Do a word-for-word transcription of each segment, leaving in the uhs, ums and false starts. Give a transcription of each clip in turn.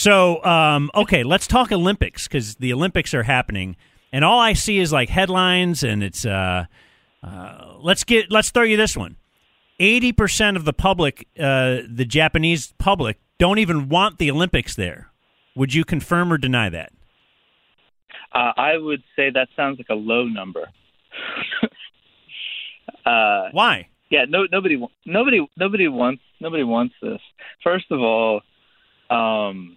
So, um, okay, let's talk Olympics, because the Olympics are happening, and all I see is like headlines, and it's uh, uh, let's get let's throw you this one. eighty percent of the public, uh, the Japanese public, don't even want the Olympics there. Would you confirm or deny that? Uh, I would say that sounds like a low number. uh, Why? Yeah, no, nobody, nobody, nobody wants, nobody wants this. First of all, um,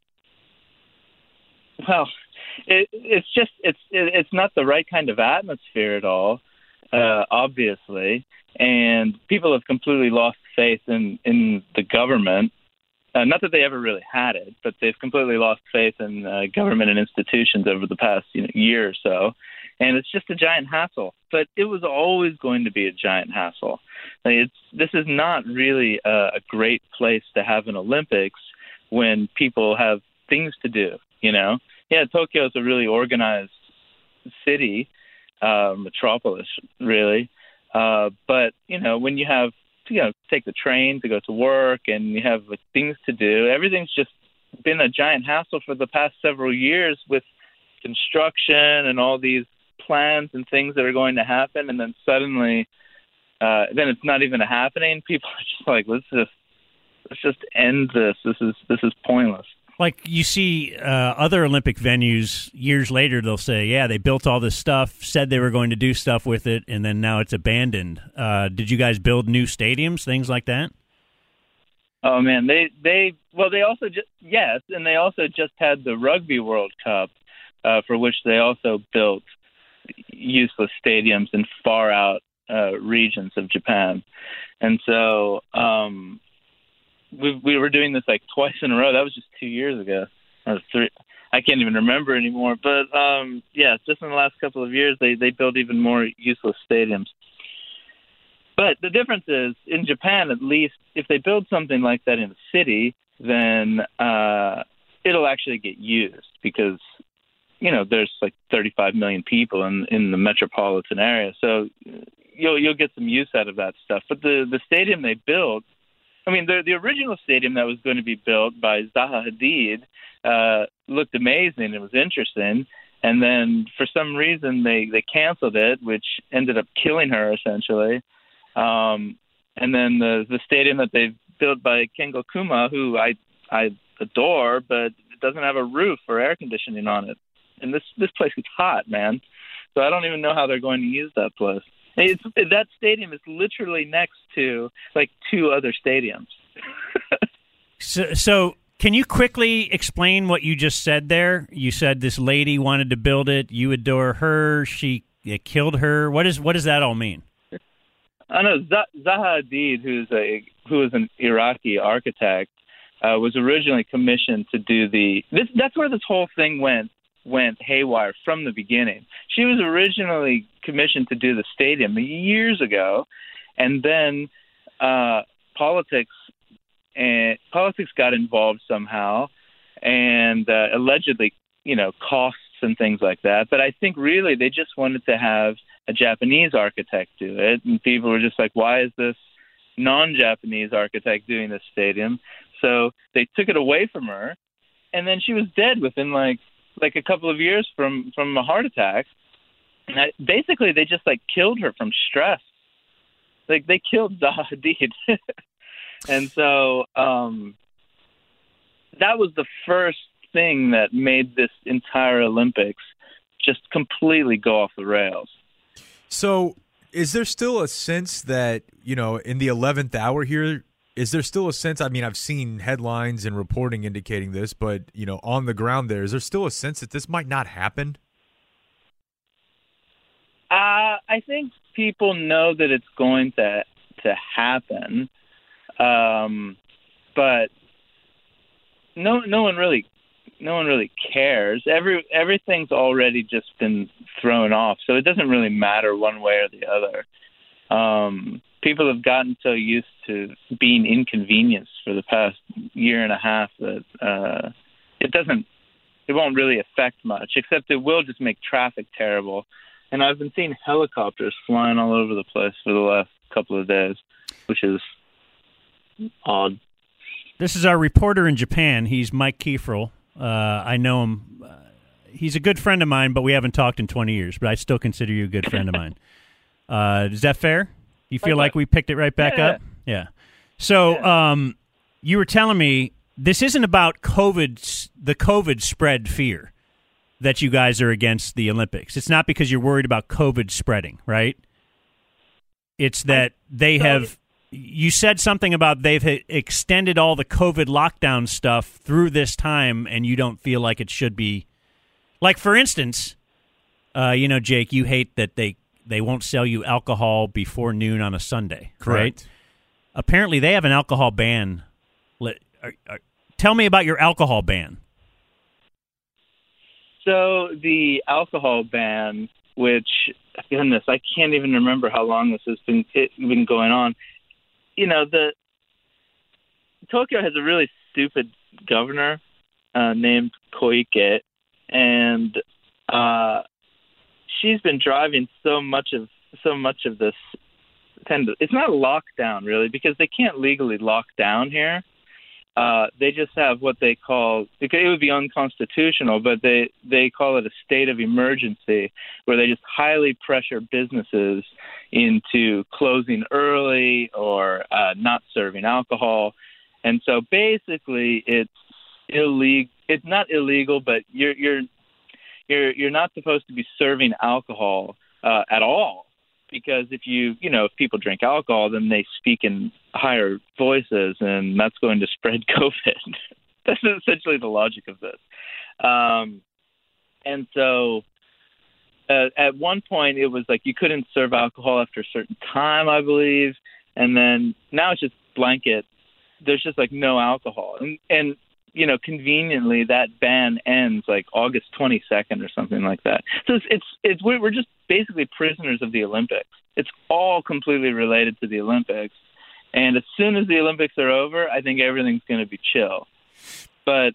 well, it, it's just, it's, it, it's not the right kind of atmosphere at all, uh, obviously, and people have completely lost faith in, in the government. Uh, not that they ever really had it, but they've completely lost faith in uh, government and institutions over the past you know, year or so. And it's just a giant hassle. But it was always going to be a giant hassle. Like, it's this is not really a, a great place to have an Olympics when people have things to do, you know? Yeah, Tokyo is a really organized city, uh, metropolis, really. Uh, but, you know, when you have you know, take the train to go to work and you have like, things to do. Everything's just been a giant hassle for the past several years with construction and all these plans and things that are going to happen. And then suddenly, uh, then it's not even happening. People are just like, let's just, let's just end this. This is, this is pointless. Like you see uh, other Olympic venues years later, they'll say, yeah, they built all this stuff, said they were going to do stuff with it, and then now it's abandoned. Uh, did you guys build new stadiums, things like that? Oh, man, they, they well, they also just, yes, and they also just had the Rugby World Cup, uh, for which they also built useless stadiums in far out uh, regions of Japan. And so, um We we were doing this like twice in a row. That was just two years ago. That was three. I can't even remember anymore. But um, yeah, just in the last couple of years, they they built even more useless stadiums. But the difference is, in Japan, at least, if they build something like that in a city, then uh, it'll actually get used because you know there's like thirty-five million people in in the metropolitan area, so you'll you'll get some use out of that stuff. But the the stadium they built. I mean, the the original stadium that was going to be built by Zaha Hadid uh, looked amazing. It was interesting. And then for some reason, they, they canceled it, which ended up killing her, essentially. Um, and then the, the stadium that they built by Kengo Kuma, who I I adore, but it doesn't have a roof or air conditioning on it. And this, this place is hot, man. So I don't even know how they're going to use that place. It's, that stadium is literally next to like two other stadiums. so, so can you quickly explain what you just said there? You said this lady wanted to build it. You adore her. She it killed her. What is what does that all mean? I know Zaha Hadid, who's a who is an Iraqi architect, uh, was originally commissioned to do the. This, that's where this whole thing went. went haywire from the beginning. She was originally commissioned to do the stadium years ago, and then uh, politics and politics got involved somehow, and uh, allegedly, you know, costs and things like that. But I think really they just wanted to have a Japanese architect do it, and people were just like, why is this non-Japanese architect doing this stadium? So they took it away from her, and then she was dead within like like a couple of years from, from a heart attack. And I, basically, they just, like, killed her from stress. Like, they killed Zaha Hadid. And so um, that was the first thing that made this entire Olympics just completely go off the rails. So is there still a sense that, you know, in the eleventh hour here, is there still a sense, I mean, I've seen headlines and reporting indicating this, but, you know, on the ground there, is there still a sense that this might not happen? Uh, I think people know that it's going to to happen, um, but no, no one really, no one really cares. Every everything's already just been thrown off, so it doesn't really matter one way or the other. Um, people have gotten so used to being inconvenienced for the past year and a half that uh, it doesn't, it won't really affect much, except it will just make traffic terrible. And I've been seeing helicopters flying all over the place for the last couple of days, which is odd. This is our reporter in Japan. He's Mike Kieferl. Uh, I know him. Uh, he's a good friend of mine, but we haven't talked in twenty years. But I still consider you a good friend of mine. Uh, is that fair? You feel okay. like we picked it right back yeah, up? Yeah. So yeah. Um, you were telling me this isn't about COVID, the COVID spread fear that you guys are against the Olympics. It's not because you're worried about COVID spreading, right? It's that they have, you said something about they've extended all the COVID lockdown stuff through this time, and you don't feel like it should be. Like, for instance, uh, you know, Jake, you hate that they, they won't sell you alcohol before noon on a Sunday, Correct. Right? Apparently, they have an alcohol ban. Let, are, are, tell me about your alcohol ban. So the alcohol ban, which, goodness, I can't even remember how long this has been it, been going on. You know, the Tokyo has a really stupid governor uh, named Koike, and uh, she's been driving so much of so much of this. Tend to, it's not a lockdown really, because they can't legally lock down here. Uh, they just have what they call, because it would be unconstitutional, but they, they call it a state of emergency, where they just highly pressure businesses into closing early or uh, not serving alcohol. And so basically it's illegal. It's not illegal, but you're, you're, you're, you're not supposed to be serving alcohol uh, at all. Because if you, you know, if people drink alcohol, then they speak in higher voices, and that's going to spread COVID. That's essentially the logic of this. Um, and so uh, at one point, it was like you couldn't serve alcohol after a certain time, I believe. And then now it's just blanket. There's just like no alcohol. And, and you know, conveniently, that ban ends like August twenty-second or something like that. So it's, it's, it's we're just basically prisoners of the Olympics. It's all completely related to the Olympics. And as soon as the Olympics are over, I think everything's going to be chill. But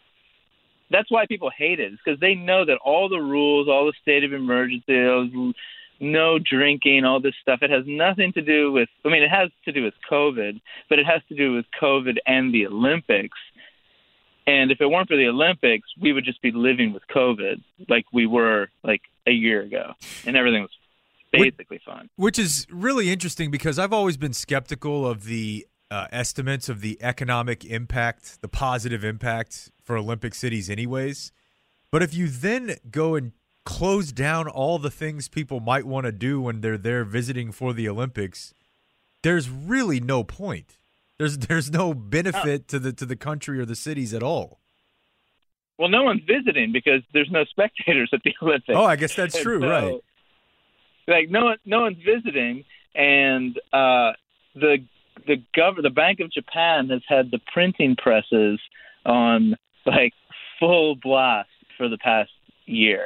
that's why people hate it, because they know that all the rules, all the state of emergency, no drinking, all this stuff, it has nothing to do with, I mean, it has to do with COVID, but it has to do with COVID and the Olympics. And if it weren't for the Olympics, we would just be living with COVID like we were like a year ago, and everything was basically which, fine. Which is really interesting, because I've always been skeptical of the uh, estimates of the economic impact, the positive impact for Olympic cities anyways. But if you then go and close down all the things people might want to do when they're there visiting for the Olympics, there's really no point. There's there's no benefit to the to the country or the cities at all. Well, no one's visiting because there's no spectators at the Olympics. Oh, I guess that's true, so, right? Like no one, no one's visiting, and uh, the the gov- the Bank of Japan has had the printing presses on like full blast for the past year.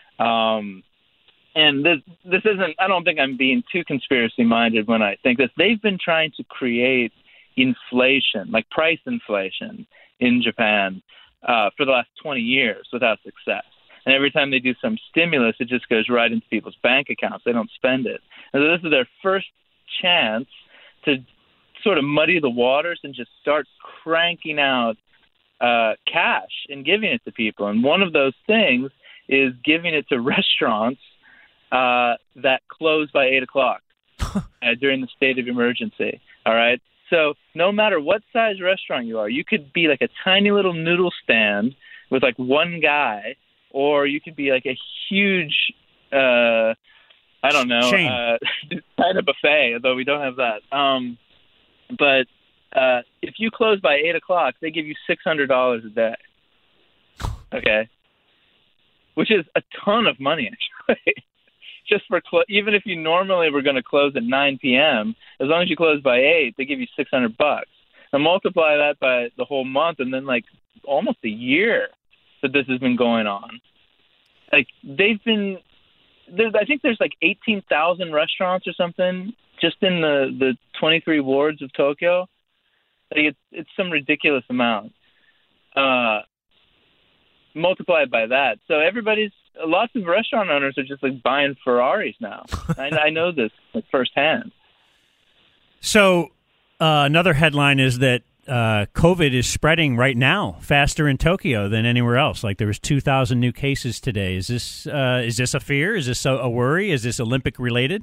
Um, and this this isn't. I don't think I'm being too conspiracy minded when I think this. They've been trying to create inflation, like price inflation in Japan uh, for the last twenty years without success. And every time they do some stimulus, it just goes right into people's bank accounts. They don't spend it. And so this is their first chance to sort of muddy the waters and just start cranking out uh, cash and giving it to people. And one of those things is giving it to restaurants uh, that close by eight o'clock uh, during the state of emergency. All right. So no matter what size restaurant you are, you could be like a tiny little noodle stand with like one guy, or you could be like a huge, uh, I don't know, uh, kind of buffet, although we don't have that. Um, but uh, if you close by eight o'clock, they give you six hundred dollars a day. Okay. Which is a ton of money, actually. Just for clo- even if you normally were going to close at nine p.m., as long as you close by eight, they give you six hundred bucks. Now multiply that by the whole month, and then like almost a year that this has been going on. Like they've been, there's, I think there's like eighteen thousand restaurants or something just in the, the twenty-three wards of Tokyo. Like it's it's some ridiculous amount. Uh, multiplied by that, so everybody's. Lots of restaurant owners are just like buying Ferraris now. I, I know this like, firsthand. So uh, another headline is that uh, COVID is spreading right now faster in Tokyo than anywhere else. Like there was two thousand new cases today. Is this uh, is this a fear? Is this a, a worry? Is this Olympic related?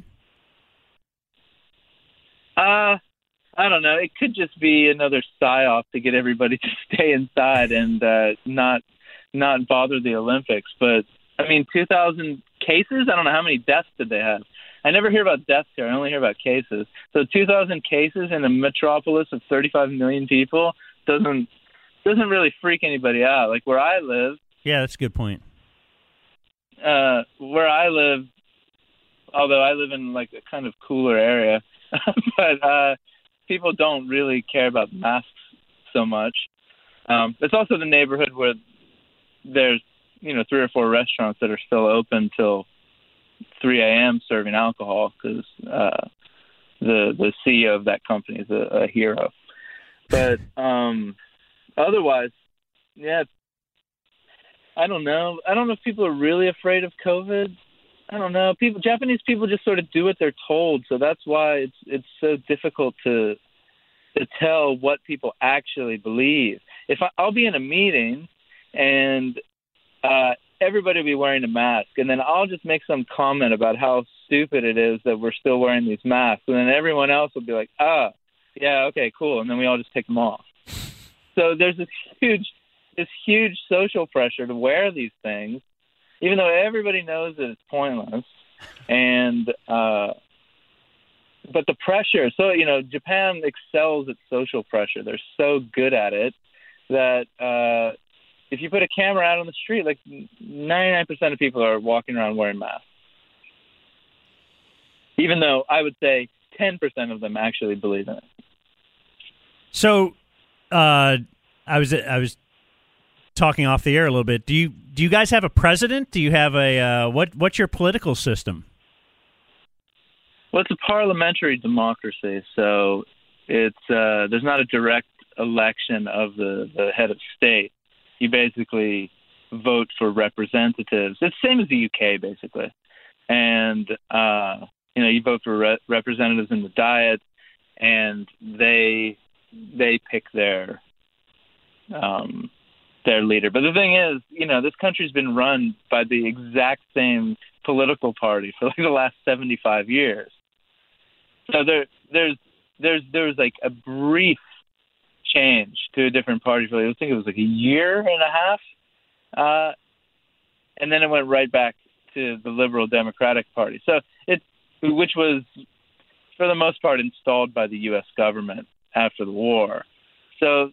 Uh, I don't know. It could just be another psyop to get everybody to stay inside and uh, not not bother the Olympics. But I mean, two thousand cases. I don't know how many deaths did they have. I never hear about deaths here. I only hear about cases. So two thousand cases in a metropolis of thirty-five million people doesn't doesn't really freak anybody out. Like where I live. Yeah, that's a good point. Uh, where I live, although I live in like a kind of cooler area, but uh, people don't really care about masks so much. Um, it's also the neighborhood where there's you know three or four restaurants that are still open till three a.m. serving alcohol because uh, the the C E O of that company is a, a hero. But um, otherwise, yeah, I don't know. I don't know if people are really afraid of COVID. I don't know. People, Japanese people just sort of do what they're told, so that's why it's it's so difficult to to tell what people actually believe. If I, I'll be in a meeting and uh, everybody will be wearing a mask, and then I'll just make some comment about how stupid it is that we're still wearing these masks, and then everyone else will be like, ah, yeah, okay, cool, and then we all just take them off. So there's this huge, this huge social pressure to wear these things, even though everybody knows that it's pointless, and uh, but the pressure. So you know, Japan excels at social pressure. They're so good at it that. Uh, If you put a camera out on the street, like ninety-nine percent of people are walking around wearing masks. Even though I would say ten percent of them actually believe in it. So, uh, I was I was talking off the air a little bit. Do you do you guys have a president? Do you have a uh, what? What's your political system? Well, it's a parliamentary democracy, so it's uh, there's not a direct election of the, the head of state. You basically vote for representatives. It's the same as the U K, basically. And, uh, you know, you vote for re- representatives in the Diet, and they they pick their um, their leader. But the thing is, you know, this country's been run by the exact same political party for like the last seventy-five years. So there, there's there's there's like a brief change to a different party for, I think it was like a year and a half, uh, and then it went right back to the Liberal Democratic Party. So it, which was for the most part installed by the U S government after the war. So,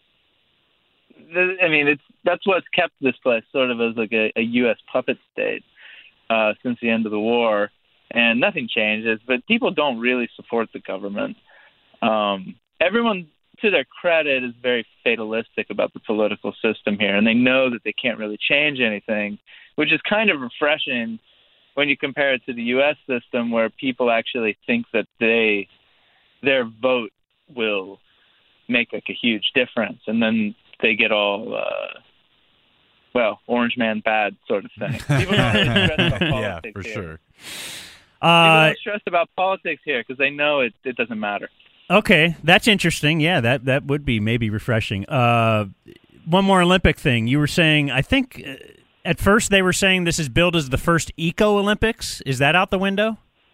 the, I mean, it's that's what's kept this place sort of as like a, a U S puppet state uh, since the end of the war, and nothing changes. But people don't really support the government. Um, everyone, to their credit, is very fatalistic about the political system here, and they know that they can't really change anything, which is kind of refreshing when you compare it to the U S system, where people actually think that they their vote will make like a huge difference, and then they get all uh, well, orange man bad sort of thing. People don't really stress about politics yeah, for here. sure. People Uh, don't stress about politics here because they know it, it doesn't matter. okay, that's interesting. Yeah, that that would be maybe refreshing. Uh, one more Olympic thing. You were saying, I think uh, at first they were saying this is billed as the first Eco Olympics. Is that out the window?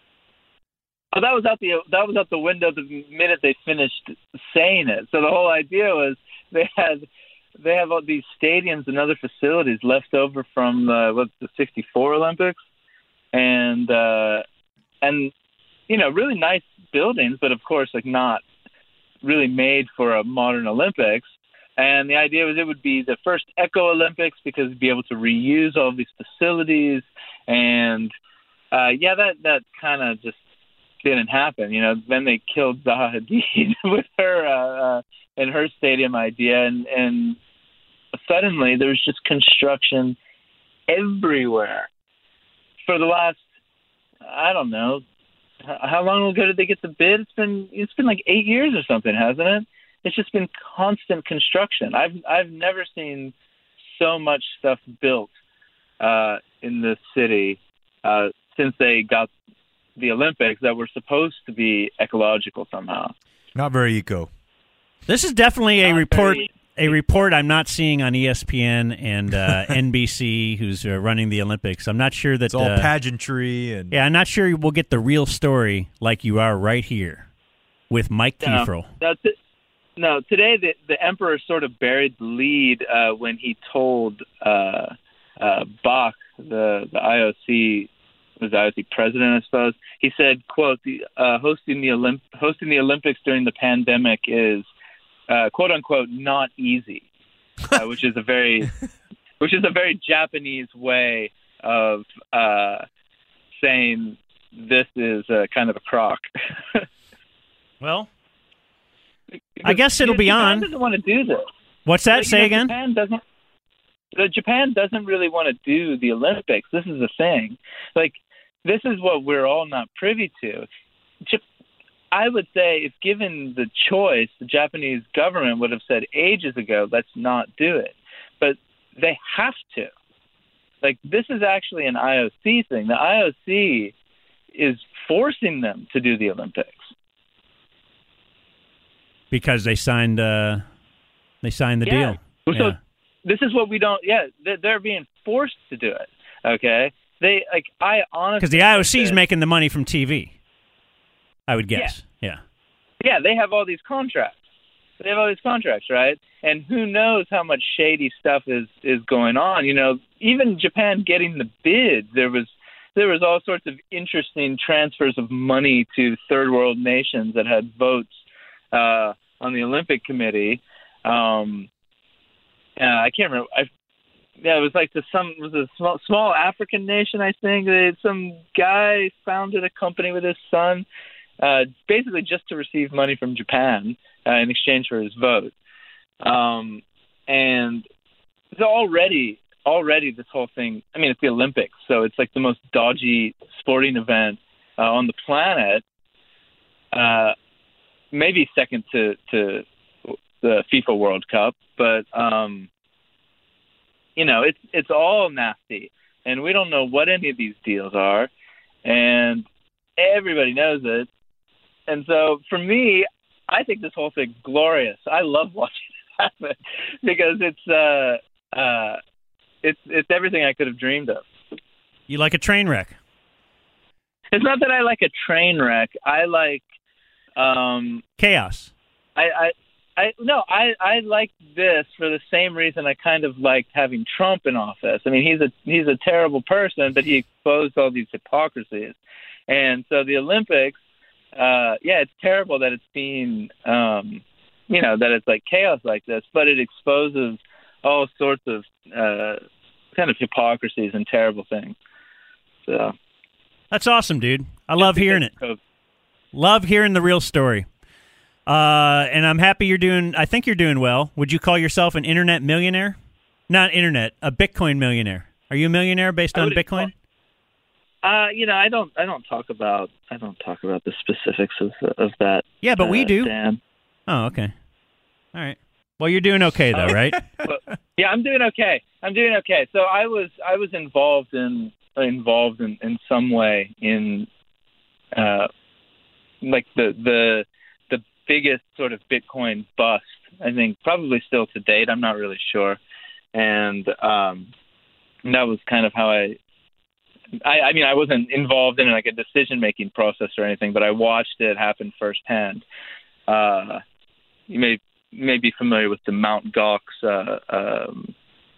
Oh, that was out the that was out the window the minute they finished saying it. So the whole idea was they had they have all these stadiums and other facilities left over from uh, what's the sixty-four Olympics, and uh, and you know really nice buildings, but of course like not really made for a modern Olympics. And the idea was it would be the first Eco Olympics because it'd be able to reuse all these facilities. And uh, yeah, that that kind of just didn't happen. You know, then they killed Zaha Hadid with her uh, uh, and her stadium idea, and, and suddenly there was just construction everywhere for the last, I don't know, how long ago did they get the bid? It's been it's been like eight years or something, hasn't it? It's just been constant construction. I've I've never seen so much stuff built uh, in this city uh, since they got the Olympics that were supposed to be ecological somehow. Not very eco. This is definitely a Not report. very- A report I'm not seeing on E S P N and uh, N B C, who's uh, running the Olympics. I'm not sure that. It's all uh, pageantry and Yeah, I'm not sure we'll get the real story like you are right here with Mike No, Kieferl. no, t- no, today the, the emperor sort of buried the lead uh, when he told uh, uh, Bach, the, the I O C, was I O C president, I suppose. He said, "quote the uh, hosting the Olymp- hosting the Olympics during the pandemic is uh, quote unquote not easy," uh, which is a very which is a very Japanese way of uh, saying this is uh, kind of a crock. Well, I guess it'll be Japan on. doesn't want to do this. What's that? Like, Say you know, again? Japan doesn't. The Japan doesn't really want to do the Olympics. This is the thing. Like, this is what we're all not privy to. Jap- I would say, if given the choice, the Japanese government would have said ages ago, "Let's not do it." But they have to. Like, this is actually an I O C thing. The I O C is forcing them to do the Olympics. Because they signed. Uh, they signed the Yeah. deal. Well, So Yeah. this is what we don't. Yeah, they're, they're being forced to do it. Okay, they like. I honestly Because the I O C is think that- making the money from T V. I would guess. Yeah. Yeah, they have all these contracts. They have all these contracts, right? And who knows how much shady stuff is is going on? You know, even Japan getting the bid, there was there was all sorts of interesting transfers of money to third world nations that had votes uh, on the Olympic Committee. Um, uh, I can't remember. I, yeah, it was like the some it was a small small African nation. I think they, some guy founded a company with his son, uh, basically just to receive money from Japan uh, in exchange for his vote. Um, and so already, already this whole thing. I mean, it's the Olympics, so it's like the most dodgy sporting event uh, on the planet. Uh, maybe second to to the FIFA World Cup, but um, you know, it's it's all nasty, and we don't know what any of these deals are, and everybody knows it. And so, for me, I think this whole thing's glorious. I love watching it happen because it's uh, uh, it's it's everything I could have dreamed of. You like a train wreck. It's not that I like a train wreck. I like um, Chaos. I, I I no, I, I like this for the same reason I kind of liked having Trump in office. I mean, he's a he's a terrible person, but he exposed all these hypocrisies. And so the Olympics, uh, yeah, it's terrible that it's being, um, you know, that it's like chaos like this, but it exposes all sorts of uh, kind of hypocrisies and terrible things. So That's awesome, dude. I love hearing it. Love hearing the real story. Uh, and I'm happy you're doing, I think you're doing well. Would you call yourself an internet millionaire? Not internet, a Bitcoin millionaire. Are you a millionaire based I on would- Bitcoin? Uh, you know, I don't, I don't talk about, I don't talk about the specifics of of that. Yeah, but we uh, do. Dan. Oh, okay. All right. Well, you're doing okay though, right? But, yeah, I'm doing okay. I'm doing okay. So I was, I was involved in, involved in, in some way in, uh, like the the the biggest sort of Bitcoin bust. I think probably still to date. I'm not really sure, and um, that was kind of how I. I, I mean, I wasn't involved in like a decision-making process or anything, but I watched it happen firsthand. Uh, you may may be familiar with the Mount Gox uh, um,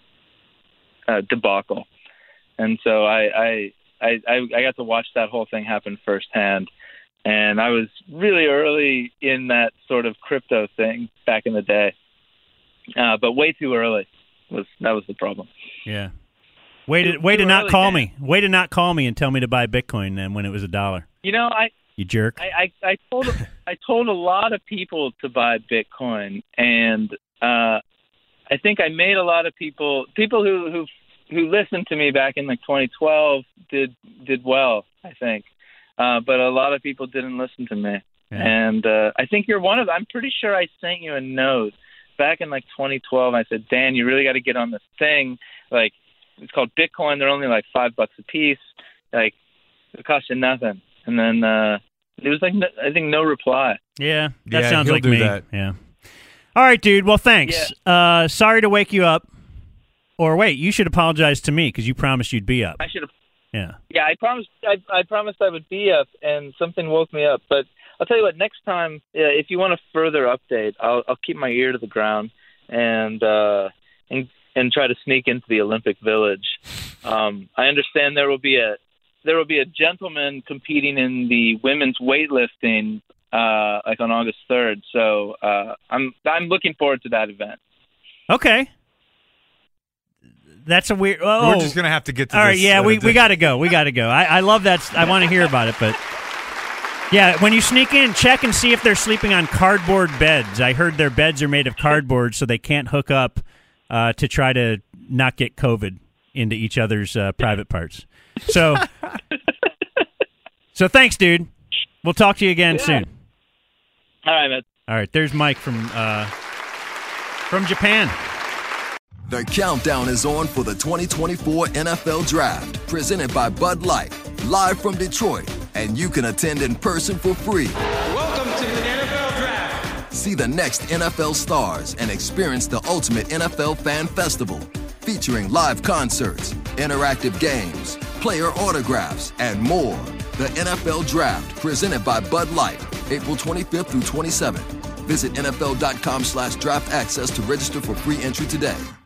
uh, debacle, and so I, I I I got to watch that whole thing happen firsthand. And I was really early in that sort of crypto thing back in the day, uh, but way too early was that was the problem. Yeah. Way to Too- way too to not early, call Dan. me. Way to not call me and tell me to buy Bitcoin then when it was a dollar. You know, I You jerk. I, I, I told I told a lot of people to buy Bitcoin, and uh, I think I made a lot of people people who who who listened to me back in like twenty twelve did did well, I think, uh, but a lot of people didn't listen to me, Yeah. and uh, I think you're one of them. I'm pretty sure I sent you a note back in like twenty twelve. I said, Dan, you really got to get on this thing. Like, it's called Bitcoin. They're only like five bucks a piece. Like, it costs you nothing. And then uh, it was like, no, I think, no reply. Yeah, that Yeah, sounds he'll like do me. that. Yeah. All right, dude. Well, thanks. Yeah. Uh, sorry to wake you up. Or wait, you should apologize to me because you promised you'd be up. I should have. Yeah. Yeah, I promised. I, I promised I would be up, and something woke me up. But I'll tell you what. Next time, uh, if you want a further update, I'll, I'll keep my ear to the ground and uh, and and try to sneak into the Olympic Village. Um, I understand there will be a there will be a gentleman competing in the women's weightlifting, uh, like on August third. So uh, I'm I'm looking forward to that event. Okay. That's a weird. Oh, we're just gonna have to get to. All this, right, yeah, uh, we we gotta go. We gotta go. I, I love that. I want to hear about it, but yeah, when you sneak in, check and see if they're sleeping on cardboard beds. I heard their beds are made of cardboard, so they can't hook up uh, to try to not get COVID into each other's uh, private parts. So, so thanks, dude. We'll talk to you again yeah. soon. All right, man. All right, there's Mike from uh, from Japan. The countdown is on for the twenty twenty-four N F L Draft, presented by Bud Light, live from Detroit, and you can attend in person for free. Welcome to the N F L Draft. See the next N F L stars and experience the ultimate N F L fan festival, featuring live concerts, interactive games, player autographs, and more. The N F L Draft, presented by Bud Light, April twenty-fifth through twenty-seventh. Visit N F L dot com slash draft access to register for free entry today.